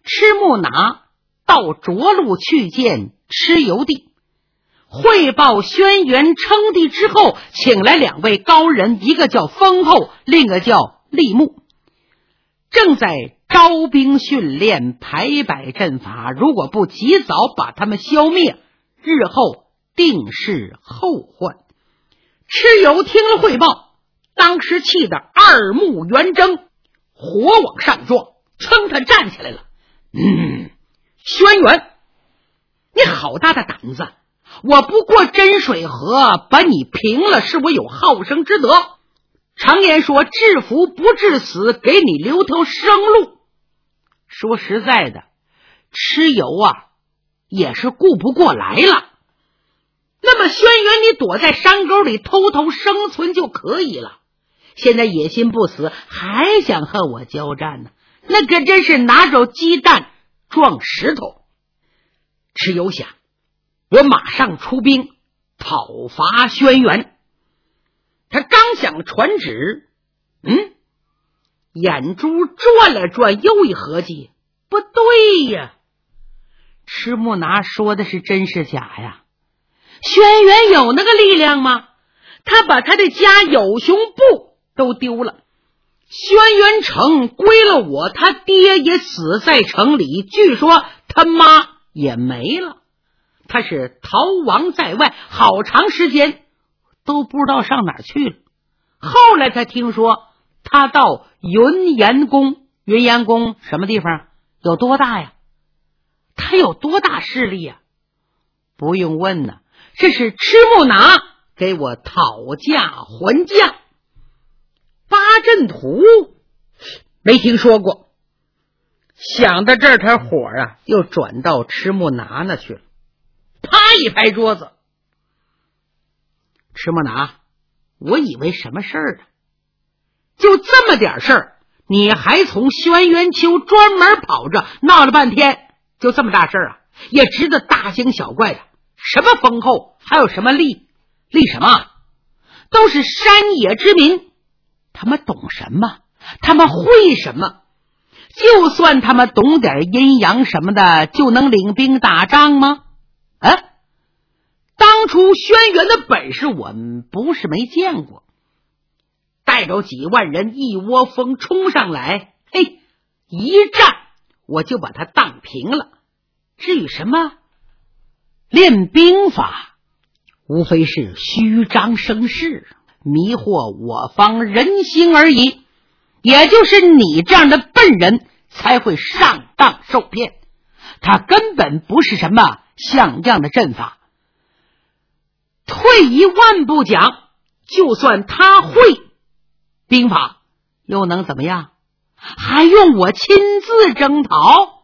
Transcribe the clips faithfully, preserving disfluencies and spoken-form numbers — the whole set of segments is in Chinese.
赤木拿到涿鹿去见蚩尤帝，汇报轩辕称帝之后，请来两位高人，一个叫封后，另一个叫立木，正在招兵训练，排摆阵法，如果不及早把他们消灭，日后定是后患。蚩尤听了汇报，当时气得二目圆睁，火往上撞，噌他站起来了。嗯，轩辕，你好大的胆子！我不过真水河，把你平了，是我有好生之德。常言说，制服不致死，给你留条生路。说实在的，蚩尤啊，也是顾不过来了。那么轩辕，你躲在山沟里偷偷生存就可以了。现在野心不死，还想和我交战呢？那可真是拿着鸡蛋撞石头。蚩尤想，我马上出兵讨伐轩辕。他刚想传旨，嗯，眼珠转了转，又一合计，不对呀，赤木拿说的是真是假呀？轩辕有那个力量吗？他把他的家有熊部都丢了，轩辕城归了我，他爹也死在城里，据说他妈也没了，他是逃亡在外，好长时间都不知道上哪儿去了。后来才听说他到云岩宫，云岩宫什么地方？有多大呀？他有多大势力呀？不用问呢，这是赤木拿给我讨价还价。八阵图没听说过。想到这儿，他火啊又转到赤木拿那去了，啪一拍桌子。赤木拿，我以为什么事儿呢？就这么点事儿，你还从轩辕丘专门跑着闹了半天，就这么大事儿啊，也值得大惊小怪的。什么封后，还有什么利利什么？都是山野之民，他们懂什么？他们会什么？就算他们懂点阴阳什么的，就能领兵打仗吗？啊，当初轩辕的本事我们不是没见过，带着几万人一窝蜂冲上来，嘿，一战我就把他荡平了。至于什么练兵法，无非是虚张声势，迷惑我方人心而已。也就是你这样的笨人才会上当受骗，他根本不是什么像样的阵法。退一万步讲，就算他会兵法，又能怎么样？还用我亲自征讨？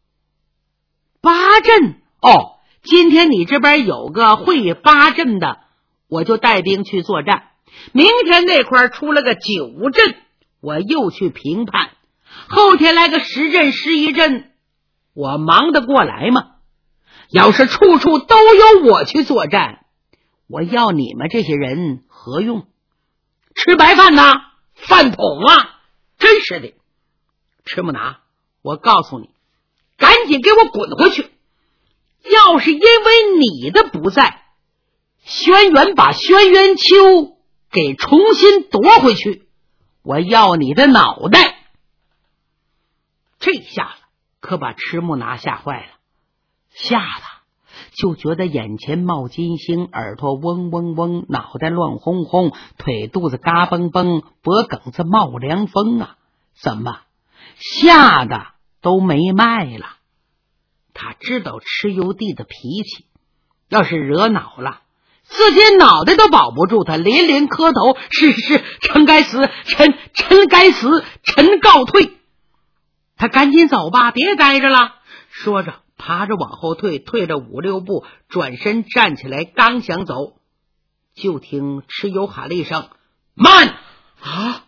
八阵哦，今天你这边有个会八阵的，我就带兵去作战。明天那块出了个九阵，我又去评判。后天来个十阵十一阵，我忙得过来吗？要是处处都由我去作战，我要你们这些人何用？吃白饭呐，饭桶啊，真是的。赤木拿，我告诉你，赶紧给我滚回去。要是因为你的不在，轩辕把轩辕丘给重新夺回去，我要你的脑袋。这下子可把赤木拿吓坏了，吓得就觉得眼前冒金星，耳朵嗡嗡嗡，脑袋乱哄哄，腿肚子嘎嘣嘣，脖梗子冒凉风啊！怎么吓得都没脉了？他知道蚩尤帝的脾气，要是惹恼了，自己脑袋都保不住，他连连磕头，是是，臣该死，臣臣该死，臣告退。他赶紧走吧，别待着了。说着爬着往后退，退着五六步，转身站起来，刚想走，就听蚩尤喊了一声慢啊！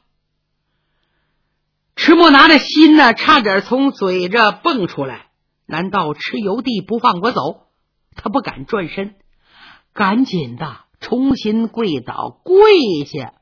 赤木拿的心呢，差点从嘴这蹦出来。难道蚩尤帝不放我走？他不敢转身，赶紧的重新跪倒，跪下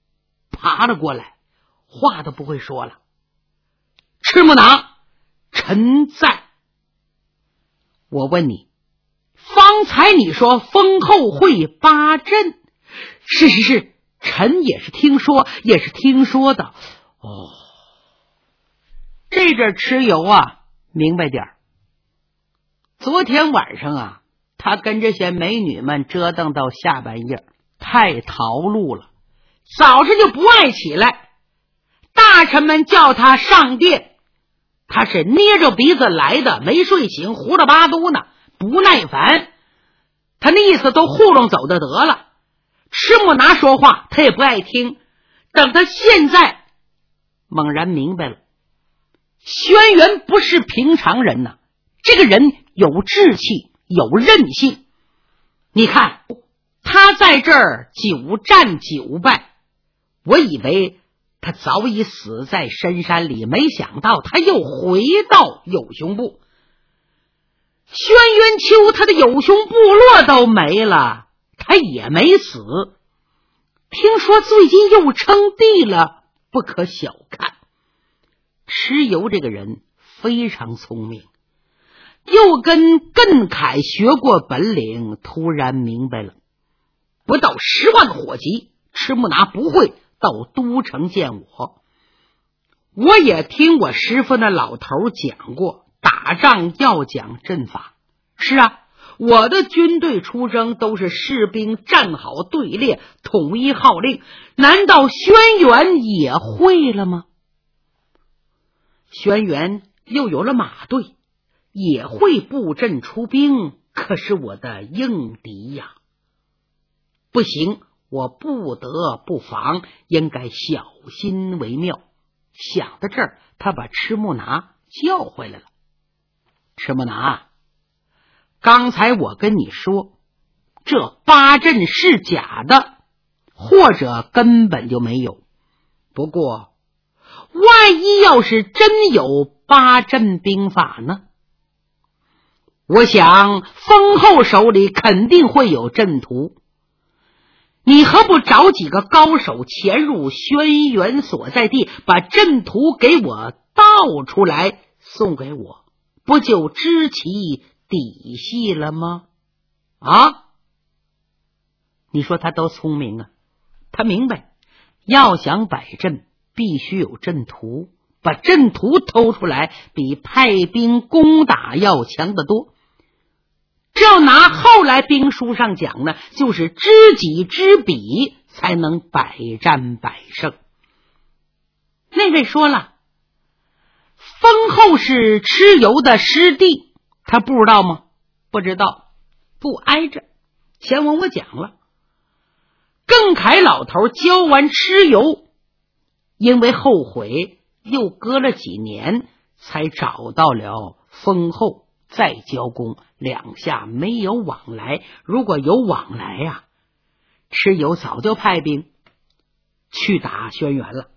爬了过来，话都不会说了。赤木拿，臣臣在。我问你，方才你说封后会八阵，是是是，臣也是听说，也是听说的。哦，这阵蚩尤啊，明白点儿。昨天晚上啊，他跟这些美女们折腾到下半夜，太劳碌了，早上就不爱起来。大臣们叫他上殿，他是捏着鼻子来的，没睡醒，胡了八嘟呢，不耐烦。他那意思都糊弄走的得了。赤木拿说话他也不爱听，等他现在猛然明白了，轩辕不是平常人呐，这个人有志气，有韧性。你看他在这儿久战久败，我以为他早已死在深山里，没想到他又回到有熊部。轩辕丘他的有熊部落都没了，他也没死。听说最近又称帝了，不可小看。蚩尤这个人非常聪明，又跟艮凯学过本领，突然明白了，不到十万火急，赤木拿不会到都城见我。我也听我师傅那老头讲过，打仗要讲阵法。是啊，我的军队出征都是士兵站好队列，统一号令，难道轩辕也会了吗？轩辕又有了马队，也会布阵出兵，可是我的应敌呀，不行，我不得不防，应该小心为妙。想到这儿，他把赤木拿叫回来了。赤木拿，刚才我跟你说，这八阵是假的，或者根本就没有。不过万一要是真有八阵兵法呢？我想封后手里肯定会有阵图，你何不找几个高手潜入轩辕所在地，把阵图给我倒出来送给我，不就知其底细了吗？啊，你说他多聪明啊，他明白要想摆阵必须有阵图，把阵图偷出来比派兵攻打要强得多。这要拿后来兵书上讲呢，就是知己知彼才能百战百胜。那位说了，封后是蚩尤的师弟，他不知道吗？不知道，不挨着。前文我讲了，艮凯老头教完蚩尤，因为后悔，又隔了几年才找到了封后，再交功，两下没有往来。如果有往来呀、啊，蚩尤早就派兵去打轩辕了。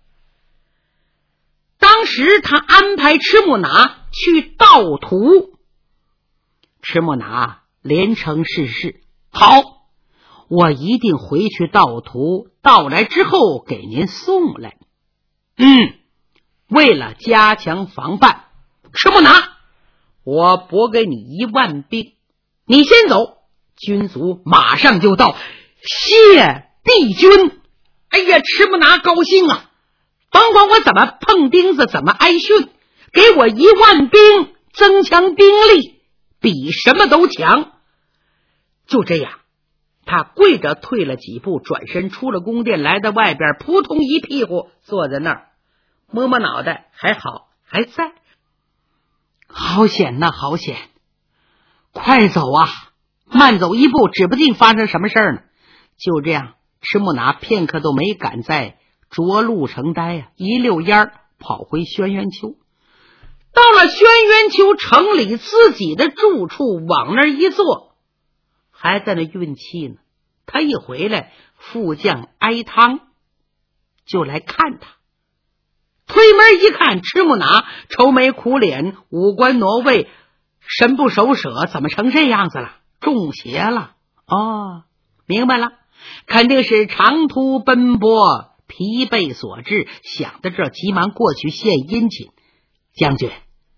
当时他安排赤木拿去盗图，赤木拿连称是是，好，我一定回去盗图，盗来之后给您送来。嗯，为了加强防范，赤木拿，我拨给你一万兵，你先走，军卒马上就到。谢帝君！哎呀，赤木拿高兴啊，甭管我怎么碰钉子，怎么挨训，给我一万兵，增强兵力，比什么都强。就这样，他跪着退了几步，转身出了宫殿，来到外边，扑通一屁股坐在那儿，摸摸脑袋，还好还在。好险呐，好险！快走啊，慢走一步，指不定发生什么事儿呢。就这样，赤木拿片刻都没敢在涿鹿城待呀、啊，一溜烟儿跑回轩辕丘。到了轩辕丘城里自己的住处，往那儿一坐，还在那运气呢。他一回来，副将哀汤就来看他。推门一看，赤木拿愁眉苦脸，五官挪位，神不守舍，怎么成这样子了？中邪了？哦，明白了，肯定是长途奔波疲惫所致。想到这，急忙过去献殷勤。将军，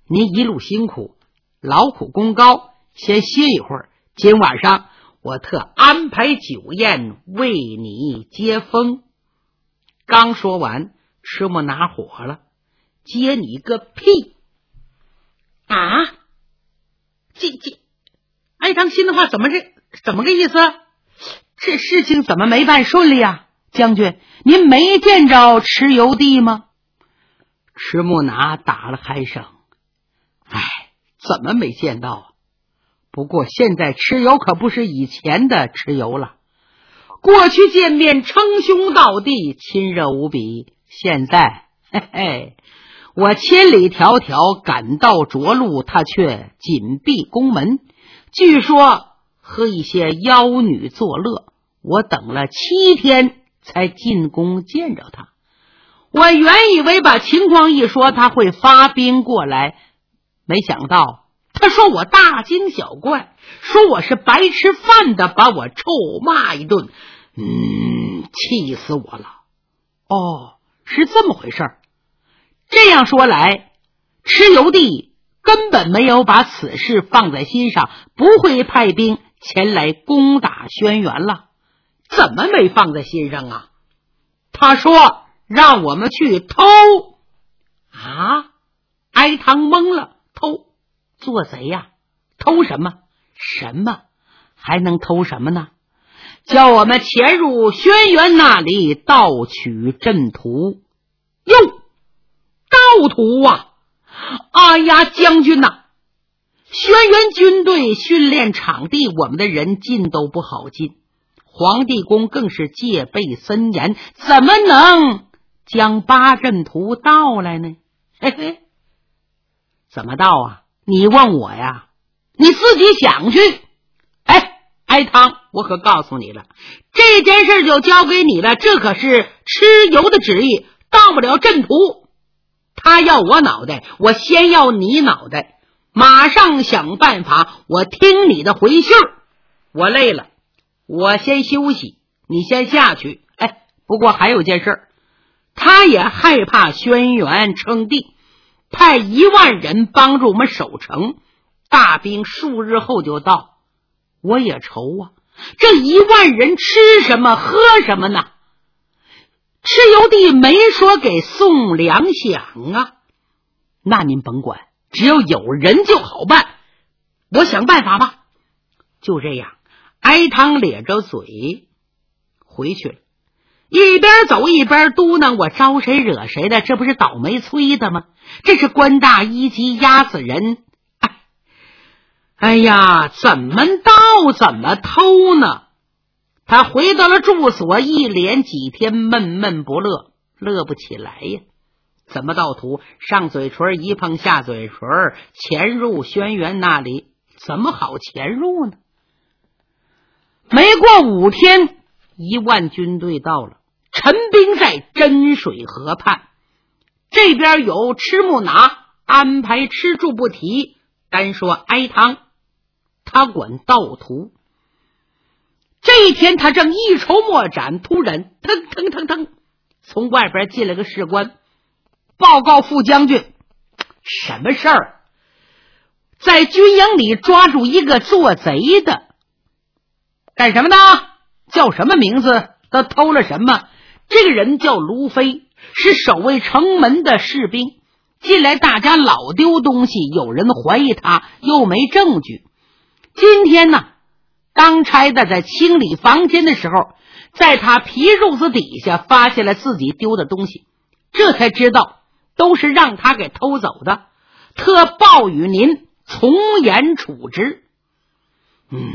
您一路辛苦，劳苦功高，先歇一会儿。今晚上我特安排酒宴为你接风。刚说完，赤木拿火了，接你个屁啊！这这，哀汤心的话怎么这怎么个意思？这事情怎么没办顺利啊？将军，您没见着蚩尤帝吗？赤木拿打了鼾声，哎，怎么没见到啊？不过现在蚩尤可不是以前的蚩尤了，过去见面称兄道弟，亲热无比，现在嘿嘿，我千里迢迢赶到涿鹿，他却紧闭宫门，据说和一些妖女作乐，我等了七天才进宫见着他。我原以为把情况一说他会发兵过来，没想到他说我大惊小怪，说我是白吃饭的，把我臭骂一顿。嗯，气死我了。哦，是这么回事儿。这样说来，蚩尤帝根本没有把此事放在心上，不会派兵前来攻打轩辕了。怎么没放在心上啊？他说让我们去偷啊！哀汤懵了，偷做贼呀、啊？偷什么？什么？还能偷什么呢？叫我们潜入轩辕那里盗取阵图。哟，盗图啊！哎呀，将军呐、啊，轩辕军队训练场地，我们的人进都不好进，皇帝宫更是戒备森严，怎么能将八阵图盗来呢？嘿嘿，怎么盗啊？你问我呀？你自己想去。哎，哀汤，我可告诉你了，这件事就交给你了，这可是蚩尤的旨意，盗不了阵图。他要我脑袋，我先要你脑袋，马上想办法，我听你的回信儿。我累了，我先休息，你先下去。哎，不过还有件事儿，他也害怕轩辕称帝，派一万人帮助我们守城，大兵数日后就到。我也愁啊，这一万人吃什么喝什么呢？蚩尤帝没说给送粮饷啊。那您甭管，只要有人就好办，我想办法吧。就这样，哀汤咧着嘴回去了，一边走一边嘟囔，我招谁惹谁的，这不是倒霉催的吗？这是官大一级压死人。哎，哎呀，怎么盗怎么偷呢？他回到了住所，一连几天闷闷不乐，乐不起来呀。怎么盗图？上嘴唇一碰下嘴唇，潜入轩辕那里，怎么好潜入呢？没过五天，一万军队到了，陈兵在真水河畔。这边有赤木拿安排吃住不提，单说哀汤，他管盗图。这一天他正一筹莫展，突然腾腾腾腾，从外边进来个士官，报告副将军，什么事儿？在军营里抓住一个做贼的。干什么的？叫什么名字？他偷了什么？这个人叫卢飞，是守卫城门的士兵。近来大家老丢东西，有人怀疑他，又没证据。今天呢，当差的在清理房间的时候，在他皮褥子底下发现了自己丢的东西，这才知道都是让他给偷走的，特报与您从严处置。嗯，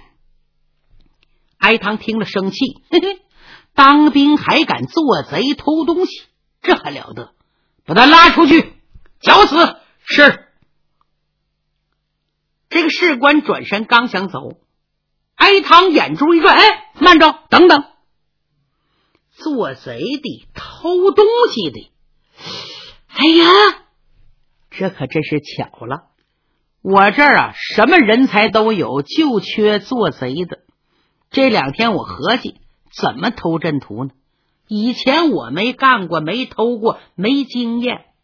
哀汤听了生气，嘿嘿，当兵还敢做贼偷东西，这还了得！把他拉出去，绞死！是。这个士官转身刚想走，哀汤眼珠一转，哎，慢着，等等！做贼的，偷东西的，哎呀，这可真是巧了！我这儿啊，什么人才都有，就缺做贼的。这两天我合计，怎么偷阵图呢？以前我没干过，没偷过，没经验。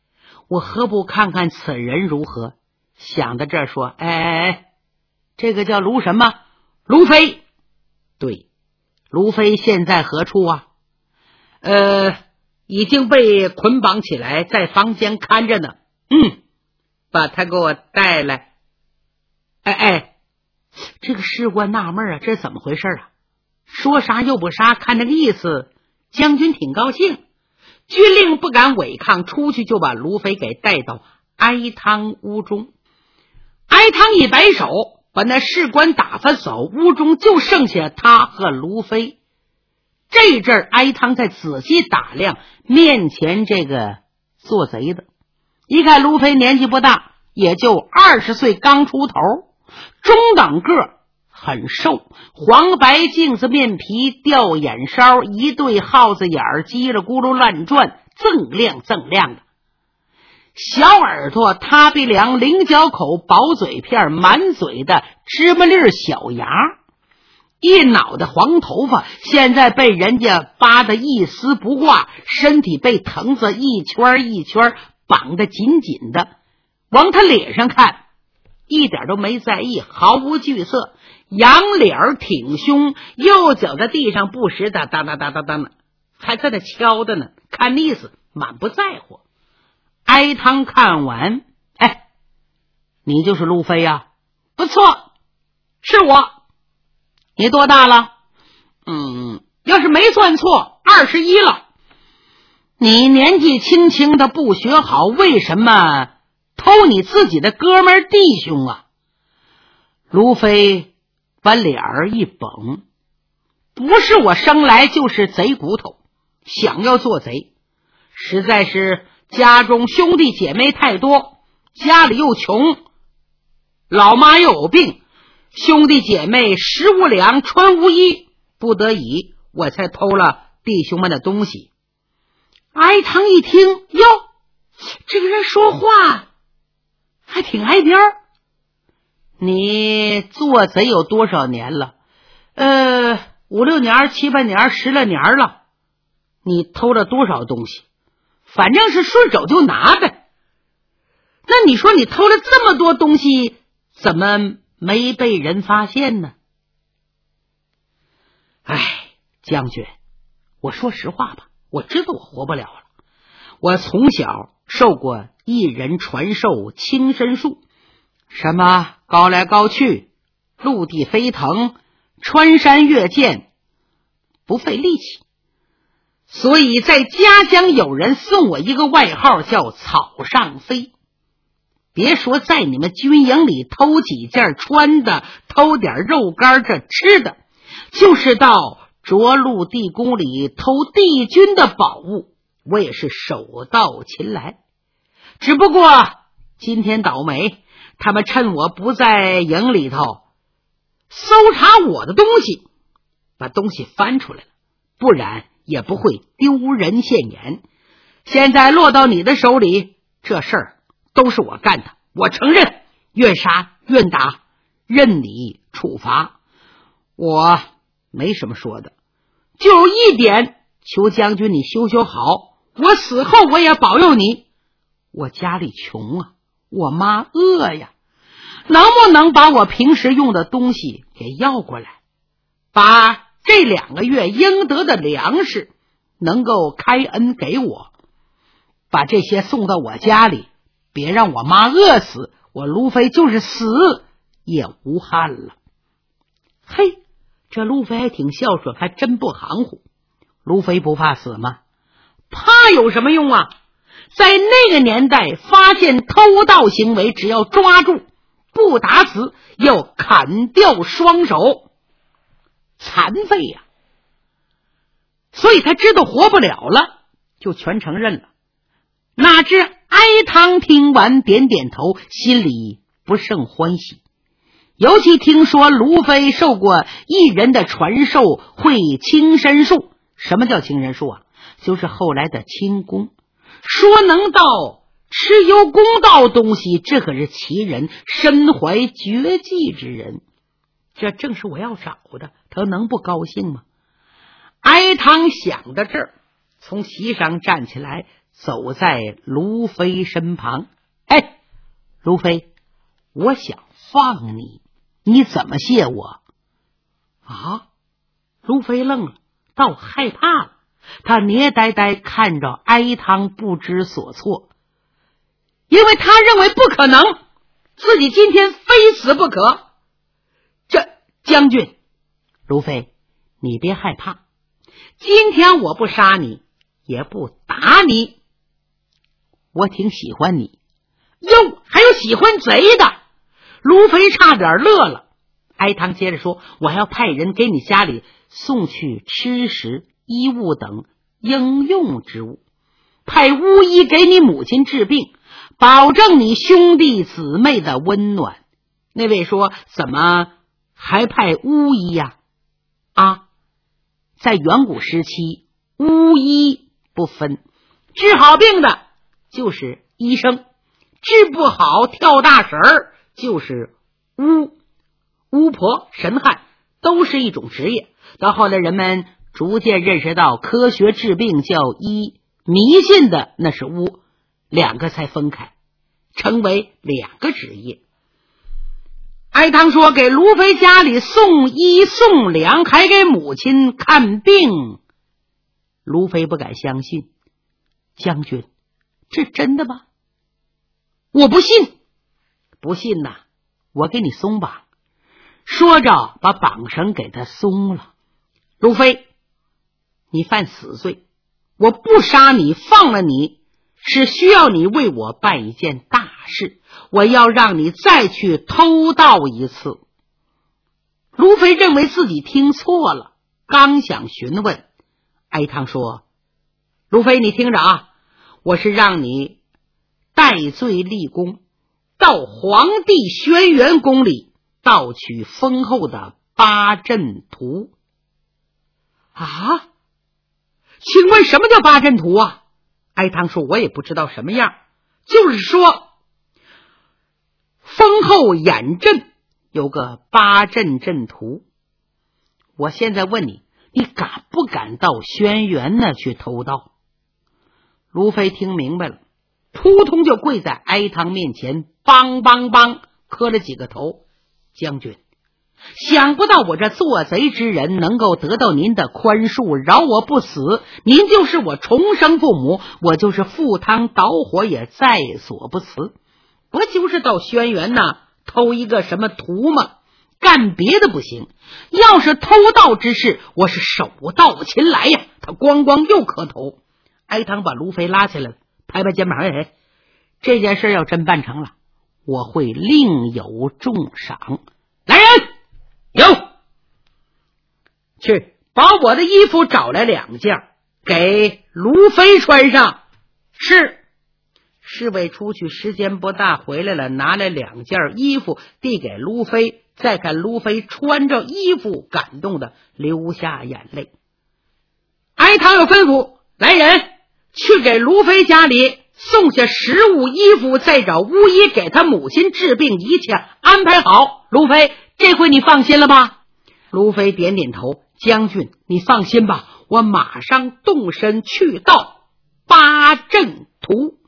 我何不看看此人如何？想到这儿说，哎哎哎，这个叫卢什么？卢飞。对，卢飞现在何处啊？呃，已经被捆绑起来，在房间看着呢。嗯，把他给我带来。哎哎，这个士官纳闷啊，这怎么回事啊？说杀又不杀，看这个意思，将军挺高兴。军令不敢违抗，出去就把卢飞给带到哀汤屋中。哀汤一摆手，把那士官打发走，屋中就剩下他和卢飞。这阵儿哀汤在仔细打量面前这个做贼的，一看卢飞年纪不大，也就二十岁刚出头，中等个，很瘦，黄白镜子面皮，吊眼梢，一对耗子眼儿叽里咕噜乱转，锃亮锃亮的。小耳朵塌鼻梁，菱角口，薄嘴片，满嘴的芝麻粒小牙，一脑袋黄头发，现在被人家扒得一丝不挂，身体被藤子一圈一圈绑得紧紧的。往他脸上看，一点都没在意，毫无惧色，仰脸挺胸，右脚在地上不时的当当当当当，还在那敲的呢，看意思满不在乎。哀汤看完，哎，你就是路飞呀？不错，是我。你多大了？嗯，要是没算错，二十一了。你年纪轻轻的不学好，为什么偷你自己的哥们儿弟兄啊？卢飞把脸儿一绷，不是我生来就是贼骨头，想要做贼，实在是家中兄弟姐妹太多，家里又穷，老妈又有病，兄弟姐妹食无粮，穿无衣，不得已我才偷了弟兄们的东西。哀汤一听，哟，这个人说话还挺挨边儿。你做贼有多少年了？呃，五六年、七八年、十来年了。你偷了多少东西？反正是顺手就拿的。那你说你偷了这么多东西，怎么没被人发现呢？哎，将军，我说实话吧，我知道我活不了了。我从小受过一人传授轻身术，什么高来高去，陆地飞腾，穿山越涧，不费力气。所以在家乡有人送我一个外号叫草上飞。别说在你们军营里偷几件穿的，偷点肉干这吃的，就是到涿鹿地宫里偷帝君的宝物，我也是手到擒来。只不过今天倒霉，他们趁我不在营里头搜查我的东西，把东西翻出来了，不然也不会丢人现眼。现在落到你的手里，这事儿都是我干的，我承认，愿杀愿打，任你处罚，我没什么说的。就有一点，求将军你修修好，我死后我也保佑你。我家里穷啊，我妈饿呀，能不能把我平时用的东西给要过来，把这两个月应得的粮食能够开恩给我，把这些送到我家里，别让我妈饿死，我卢飞就是死也无憾了。嘿，这卢飞还挺孝顺，还真不含糊。卢飞不怕死吗？怕有什么用啊？在那个年代，发现偷盗行为，只要抓住，不打死要砍掉双手，残废呀、啊。所以他知道活不了了，就全承认了。哪知哀汤听完点点头，心里不胜欢喜。尤其听说卢飞受过一人的传授，会轻身术。什么叫轻身术啊？就是后来的轻功。说能到蚩尤公道东西，这可是奇人，身怀绝技之人，这正是我要找的，他能不高兴吗？哀汤想到这儿，从席上站起来， 走在卢飞身旁。哎，卢飞，我想放你，你怎么谢我？啊？卢飞愣了，倒害怕了，他捏呆呆看着哀汤，不知所措，因为他认为不可能，自己今天非死不可。这将军，卢飞，你别害怕，今天我不杀你，也不打你，我挺喜欢你。哟，还有喜欢贼的！卢飞差点乐了。哀汤接着说，我还要派人给你家里送去吃食、衣物等应用之物，派巫医给你母亲治病，保证你兄弟姊妹的温暖。那位说，怎么还派巫医呀？啊，在远古时期，巫医不分，治好病的就是医生，治不好跳大神儿就是巫巫婆、神汉，都是一种职业。到后来人们逐渐认识到，科学治病叫医，迷信的那是巫，两个才分开，成为两个职业。哀汤说，给卢飞家里送衣送粮，还给母亲看病。卢飞不敢相信，将军，这真的吗？我不信。不信呐，我给你松绑。说着把绑绳给他松了。卢飞，你犯死罪，我不杀你，放了你，是需要你为我办一件大事，我要让你再去偷盗一次。卢飞认为自己听错了，刚想询问，哀汤说，卢飞，你听着啊，我是让你戴罪立功，到皇帝轩辕宫里盗取封后的八阵图。啊？请问什么叫八阵图啊？哀汤说，我也不知道什么样，就是说封后眼阵有个八阵阵图。我现在问你，你敢不敢到轩辕那去偷盗？卢飞听明白了，扑通就跪在哀汤面前，梆梆梆磕了几个头。将军，想不到我这做贼之人能够得到您的宽恕，饶我不死，您就是我重生父母，我就是赴汤蹈火也在所不辞。不就是到轩辕那偷一个什么图吗？干别的不行，要是偷盗之事，我是手到擒来呀！他咣咣又磕头。哀汤把卢飞拉起来了，拍拍肩膀，哎，这件事要真办成了，我会另有重赏。来人，有，去把我的衣服找来两件，给卢飞穿上。是。侍卫出去时间不大，回来了，拿来两件衣服递给卢飞，再看卢飞穿着衣服，感动的流下眼泪。哀汤有吩咐，来人，去给卢飞家里送下食物衣服，再找巫医给他母亲治病，一切安排好。卢飞，这回你放心了吧？卢飞点点头，将军你放心吧，我马上动身去盗八阵图。